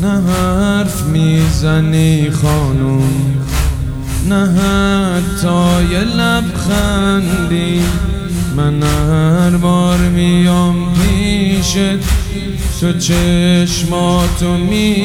نه حرف میزنی خانم، نه حتی یه لبخندی. من هر بار میام پیشت تو چشماتو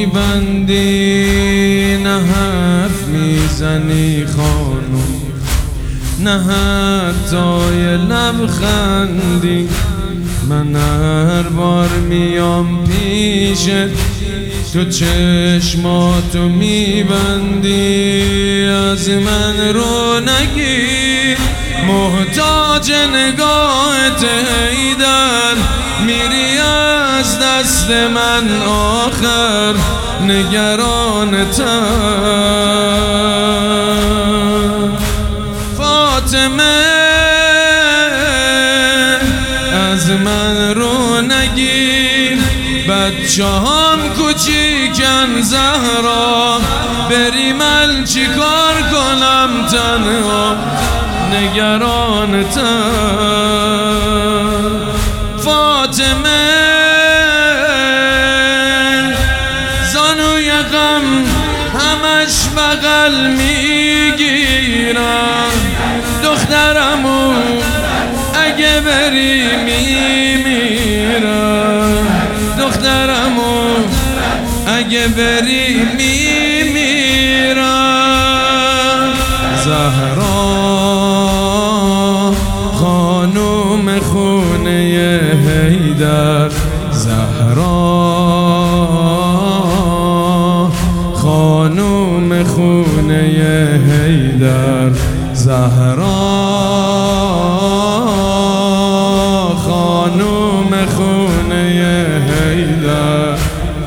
میبندی. نه حرف میزنی خانم، نه حتی یه لبخندی. من هر بار میام پیشت تو چشماتو میبندی. از من رو نگیر، محتاج نگاهت حیدر. میری از دست من آخر، نگرانتم. فاطمه از من رو نگیر، بچه هم کوچیکن زهرا. بری من چی کار کنم تنها، نگرانتم. فاطمه زانوی غم همش بغل میگیرم. دخترمو اگه بری میمیرم. دخترمو اگه بری میمیرم. زهرا خانوم خونه حیدر، زهرا خانوم خونه حیدر، زهرا خانوم خونه حیدر.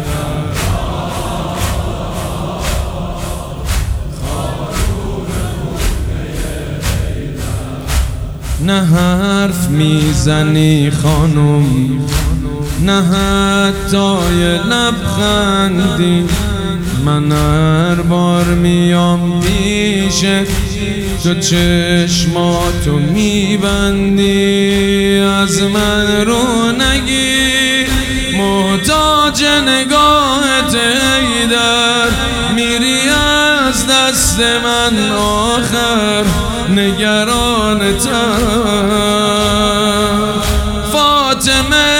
نه حرف میزنی خانم، نه حتی یه لبخندی. من هر بار میام پیشت تو چشماتو میبندی. از من رو نگیر، محتاج نگاهت حیدر. میری از دست من آخر، نگرانتم. فاطمه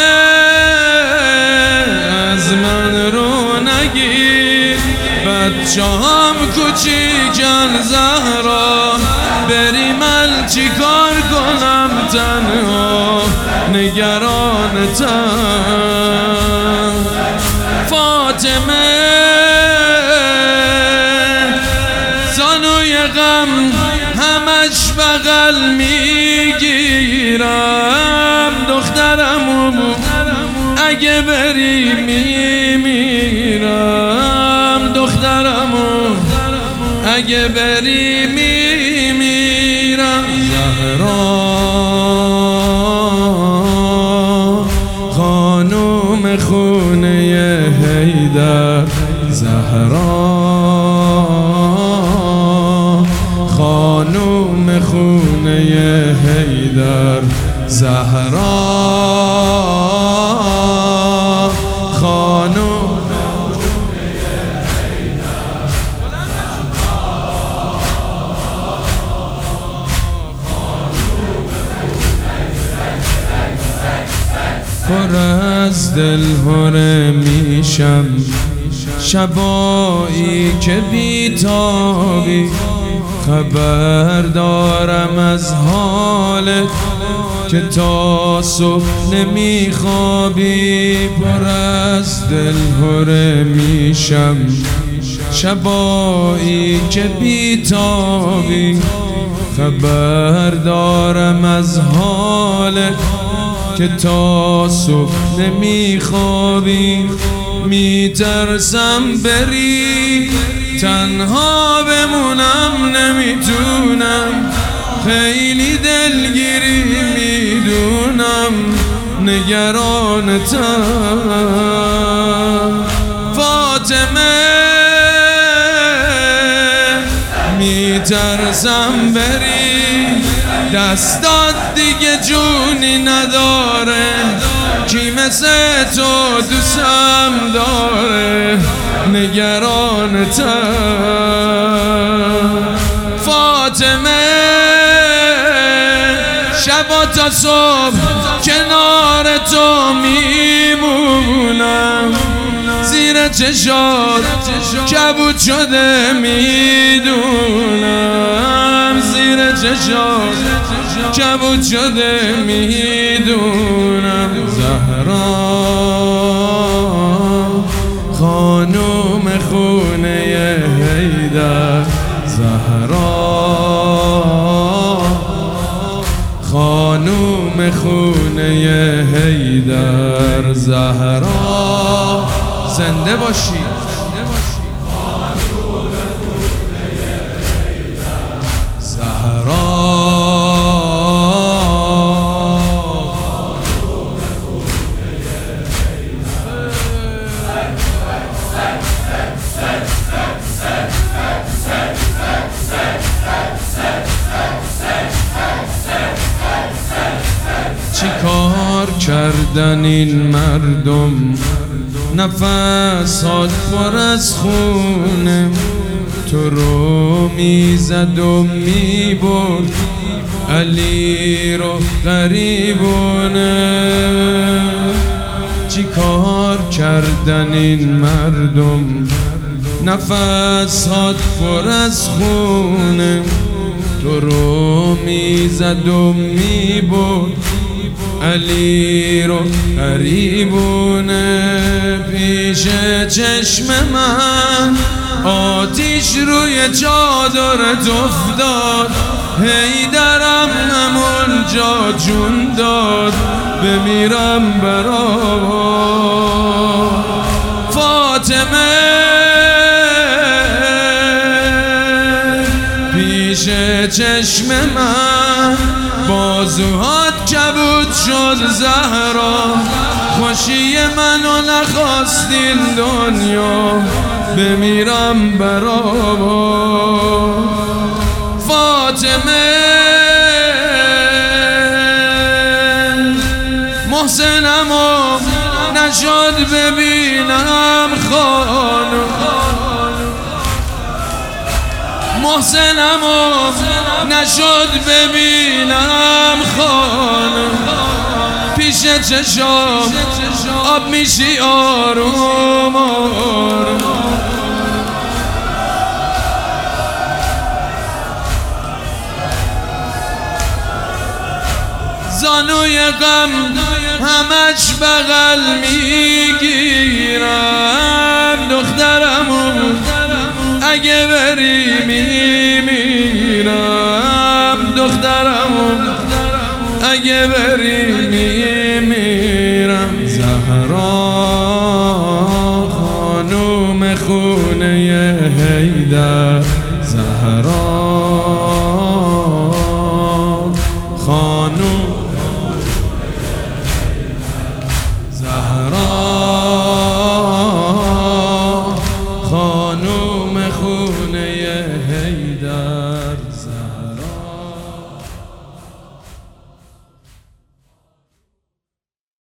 از من رو نگیر، بچه هم کوچیکن زهرا. بری من چی کار کنم تنها، نگرانتم. فاطمه زانوی غم همش بغل میگیرم. دخترمو اگه بری میمیرم. دخترمو اگه بری میمیرم. زهرا خانوم خونه حیدر، زهرا خانوم خونه حیدر، زهرا خانوم خونه حیدر. پر از دل هره میشم شبایی که بیتابی. خبر دارم از حالت که تا صبح نمیخوابی. پر از دل هره میشم شبایی که بیتابی. خبر دارم از حالت که تا صبح نمیخوابی. میترسم بری تنها بمونم، نمیتونم. خیلی دلگیری میدونم، نگرانتم. فاطمه میترسم بری، دستات دیگه جونی نداره. کی مثل تو دوستم داره نگرانتم فاطمه شبا تا صبح کنار تو میمونم زیر چشات کبود شده میدونم زیر چشات کبود شده میدونم زهرا خانوم خونه حیدر زهرا خانوم خونه حیدر زهرا زنده باشی زهرا چی کار کردن این مردم نفسات پر از خونه تو رو میزد و میبرد علی رو غریبونه چی کار کردن این مردم نفسات پر از خونه تو رو میزد و میبرد علی رو قریبونه پیش چشم من آتیش روی چادرت افتاد حیدرم همون جا جون داد بمیرم برا فاطمه پیش چشم من بازوهات کبود شد زهرا خوشی منو نخواستین دنیا بمیرم برا فاطمه محسنمو نشد ببینم خانم محسنمو نشد ببینم خانم پیش چشام آب میشی آروم آروم زانوی غم همش بغل میگیرم دخترمو اگه بری میمیرم دخترمو اگه بری میمیرم زهرا خانوم خونه حیدر زهرا